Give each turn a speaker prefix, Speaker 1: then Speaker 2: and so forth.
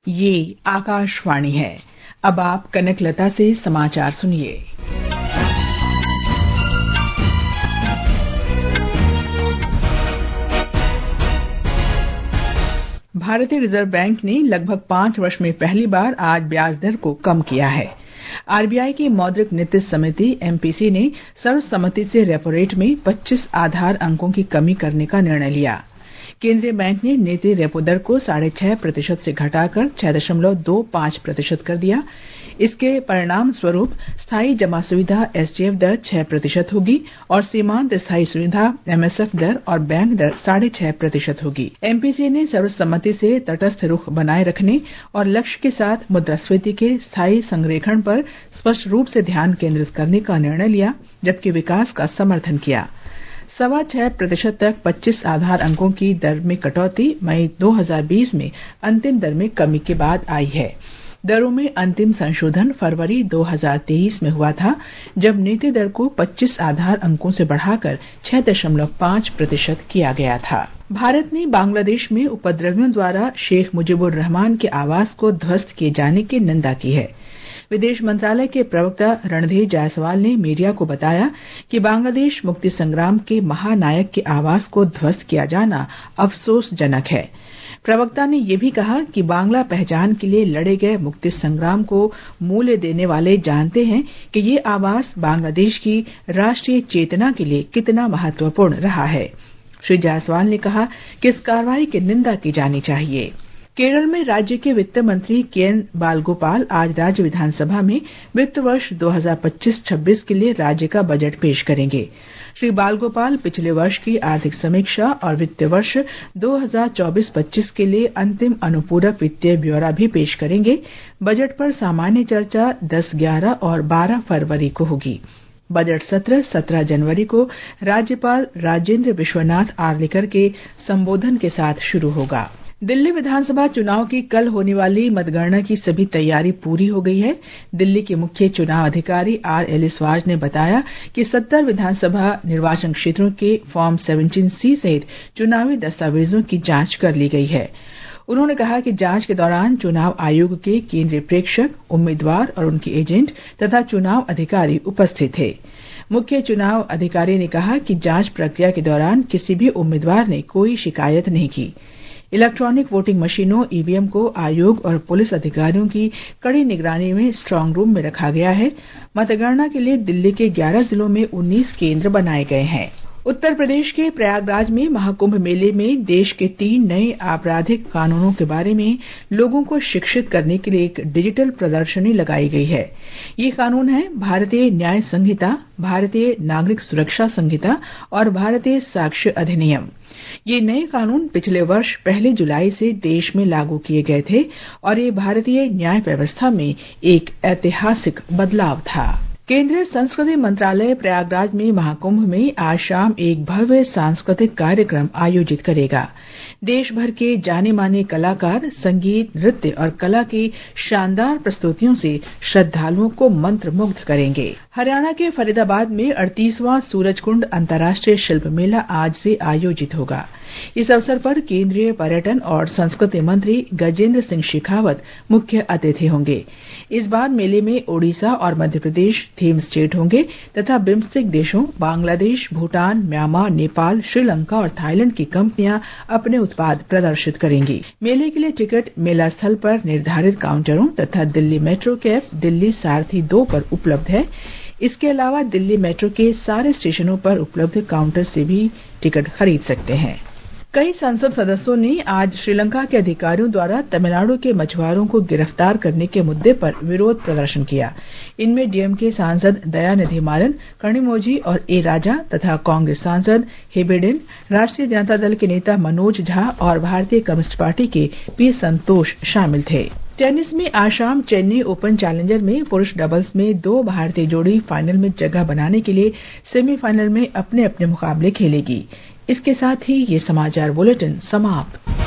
Speaker 1: ये आकाशवाणी है। अब आप कनकलता से समाचार सुनिए। भारतीय रिजर्व बैंक ने लगभग 5 वर्ष में पहली बार आज ब्याज दर को कम किया है। आरबीआई की मौद्रिक नीति समिति एमपीसी ने सर्वसम्मति से रेपो रेट में 25 आधार अंकों की कमी करने का निर्णय लिया। केंद्रीय बैंक ने नीति रेपो दर को 6.5% से घटाकर 6.25% कर दिया। इसके परिणाम स्वरूप स्थायी जमा सुविधा एसटीएफ दर 6% होगी और सीमांत स्थायी सुविधा एमएसएफ दर और बैंक दर 6.5% होगी। एमपीसी ने सर्वसम्मति से तटस्थ रुख बनाए रखने और लक्ष्य के साथ मुद्रास्फीति के स्थायी संरेखण पर स्पष्ट रूप से ध्यान केंद्रित करने का निर्णय लिया, जबकि विकास का समर्थन किया। 6.25% तक 25 आधार अंकों की दर में कटौती मई 2020 में अंतिम दर में कमी के बाद आई है। दरों में अंतिम संशोधन फरवरी 2023 में हुआ था, जब नीति दर को 25 आधार अंकों से बढ़ाकर 6.5% किया गया था। भारत ने बांग्लादेश में उपद्रवियों द्वारा शेख मुजीबुर रहमान के आवास को ध्वस्त किए जाने की निंदा की है। विदेश मंत्रालय के प्रवक्ता रणधीर जायसवाल ने मीडिया को बताया कि बांग्लादेश मुक्ति संग्राम के महानायक के आवास को ध्वस्त किया जाना अफसोसजनक है। प्रवक्ता ने यह भी कहा कि बांग्ला पहचान के लिए लड़े गए मुक्ति संग्राम को मूल्य देने वाले जानते हैं कि ये आवास बांग्लादेश की राष्ट्रीय चेतना के लिए कितना महत्वपूर्ण रहा है। श्री जायसवाल ने कहा कि इस कार्रवाई की निंदा की जानी चाहिए। केरल में राज्य के वित्त मंत्री केएन बालगोपाल आज राज्य विधानसभा में वित्त वर्ष 2025-26 के लिए राज्य का बजट पेश करेंगे। श्री बालगोपाल पिछले वर्ष की आर्थिक समीक्षा और वित्त वर्ष 2024-25 के लिए अंतिम अनुपूरक वित्तीय ब्यौरा भी पेश करेंगे। बजट पर सामान्य चर्चा 10, 11 और 12 फरवरी को होगी। बजट सत्र 17 जनवरी को राज्यपाल राजेंद्र विश्वनाथ आर्लेकर के संबोधन के साथ शुरू होगा। दिल्ली विधानसभा चुनाव की कल होने वाली मतगणना की सभी तैयारी पूरी हो गई है। दिल्ली के मुख्य चुनाव अधिकारी आर एलिसवाज ने बताया कि 70 विधानसभा निर्वाचन क्षेत्रों के फॉर्म 17C सहित चुनावी दस्तावेजों की जांच कर ली गई है। उन्होंने कहा कि जांच के दौरान चुनाव आयोग के केंद्रीय प्रेक्षक, उम्मीदवार और उनके एजेंट तथा चुनाव अधिकारी उपस्थित थे। मुख्य चुनाव अधिकारी ने कहा कि जांच प्रक्रिया के दौरान किसी भी उम्मीदवार ने कोई शिकायत नहीं की। इलेक्ट्रॉनिक वोटिंग मशीनों ईवीएम को आयोग और पुलिस अधिकारियों की कड़ी निगरानी में स्ट्रांग रूम में रखा गया है। मतगणना के लिए दिल्ली के 11 जिलों में 19 केंद्र बनाए गए हैं। उत्तर प्रदेश के प्रयागराज में महाकुंभ मेले में देश के 3 नए आपराधिक कानूनों के बारे में लोगों को शिक्षित करने के लिए एक डिजिटल प्रदर्शनी लगाई गई है। ये कानून है भारतीय न्याय संहिता, भारतीय नागरिक सुरक्षा संहिता और भारतीय साक्ष्य अधिनियम। ये नए कानून पिछले वर्ष 1 जुलाई से देश में लागू किए गए थे और ये भारतीय न्याय व्यवस्था में एक ऐतिहासिक बदलाव था। केंद्रीय संस्कृति मंत्रालय प्रयागराज में महाकुंभ में आज शाम एक भव्य सांस्कृतिक कार्यक्रम आयोजित करेगा। देश भर के जाने माने कलाकार संगीत, नृत्य और कला की शानदार प्रस्तुतियों से श्रद्धालुओं को मंत्रमुग्ध करेंगे। हरियाणा के फरीदाबाद में 38वां सूरजकुंड अंतर्राष्ट्रीय शिल्प मेला आज से आयोजित होगा। इस अवसर पर केंद्रीय पर्यटन और संस्कृति मंत्री गजेंद्र सिंह शेखावत मुख्य अतिथि होंगे। इस बार मेले में ओडिशा और मध्य प्रदेश थीम स्टेट होंगे तथा बिम्स्टेक देशों बांग्लादेश, भूटान, म्यांमार, नेपाल, श्रीलंका और थाईलैंड की कंपनियां अपने उत्पाद प्रदर्शित करेंगी। मेले के लिए टिकट मेला स्थल पर निर्धारित काउंटरों तथा दिल्ली मेट्रो कैब, दिल्ली सारथी 2 पर उपलब्ध है। इसके अलावा दिल्ली मेट्रो के सारे स्टेशनों पर उपलब्ध काउंटर से भी टिकट खरीद सकते हैं। कई संसद सदस्यों ने आज श्रीलंका के अधिकारियों द्वारा तमिलनाडु के मछुआरों को गिरफ्तार करने के मुद्दे पर विरोध प्रदर्शन किया। इनमें डीएमके सांसद दयानिधि मारन, कनिमोझी और ए राजा तथा कांग्रेस सांसद हेबेडेन, राष्ट्रीय जनता दल के नेता मनोज झा और भारतीय कम्युनिस्ट पार्टी के पी संतोष शामिल थे। टेनिस में आज शाम चेन्नई ओपन चैलेंजर में पुरुष डबल्स में 2 भारतीय जोड़ी फाइनल में जगह बनाने के लिए सेमीफाइनल में अपने अपने मुकाबले खेलेगी। इसके साथ ही ये समाचार बुलेटिन समाप्त।